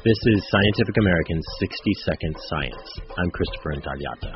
This is Scientific American's 60-Second Science. I'm Christopher Intagliata.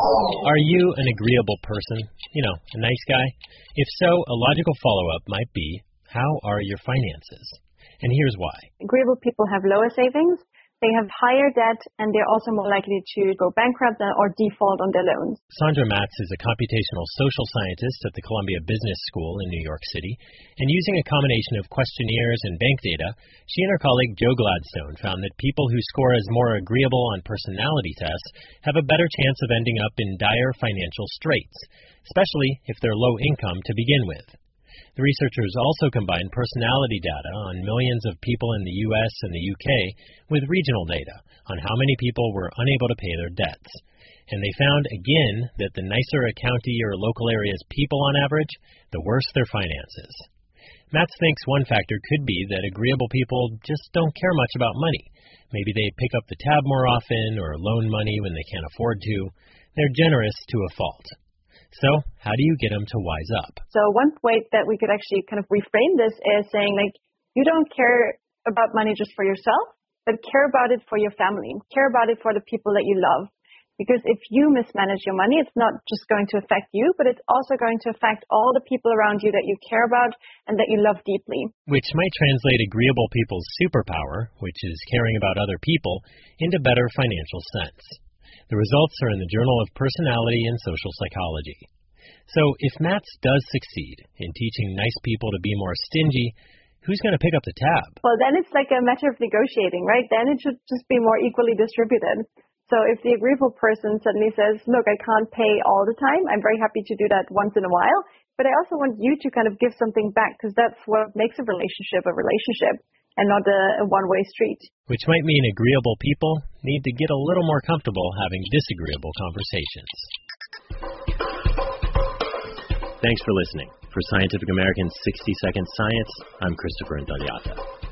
Are you an agreeable person? You know, a nice guy? If so, a logical follow-up might be, how are your finances? And here's why. Agreeable people have lower savings, they have higher debt, and they're also more likely to go bankrupt or default on their loans. Sandra Matz is a computational social scientist at the Columbia Business School in New York City, and using a combination of questionnaires and bank data, she and her colleague Joe Gladstone found that people who score as more agreeable on personality tests have a better chance of ending up in dire financial straits, especially if they're low income to begin with. The researchers also combined personality data on millions of people in the U.S. and the U.K. with regional data on how many people were unable to pay their debts. And they found, again, that the nicer a county or local area's people on average, the worse their finances. Matz thinks one factor could be that agreeable people just don't care much about money. Maybe they pick up the tab more often or loan money when they can't afford to. They're generous to a fault. So, how do you get them to wise up? So one way that we could actually kind of reframe this is saying, you don't care about money just for yourself, but care about it for your family. Care about it for the people that you love. Because if you mismanage your money, it's not just going to affect you, but it's also going to affect all the people around you that you care about and that you love deeply. Which might translate agreeable people's superpower, which is caring about other people, into better financial sense. The results are in the Journal of Personality and Social Psychology. So, if Matz does succeed in teaching nice people to be more stingy, who's going to pick up the tab? Well, then it's like a matter of negotiating, right? Then it should just be more equally distributed. So if the agreeable person suddenly says, look, I can't pay all the time, I'm very happy to do that once in a while, but I also want you to kind of give something back, because that's what makes a relationship and not a one-way street. Which might mean agreeable people need to get a little more comfortable having disagreeable conversations. Thanks for listening. For Scientific American's 60-Second Science, I'm Christopher Intagliata.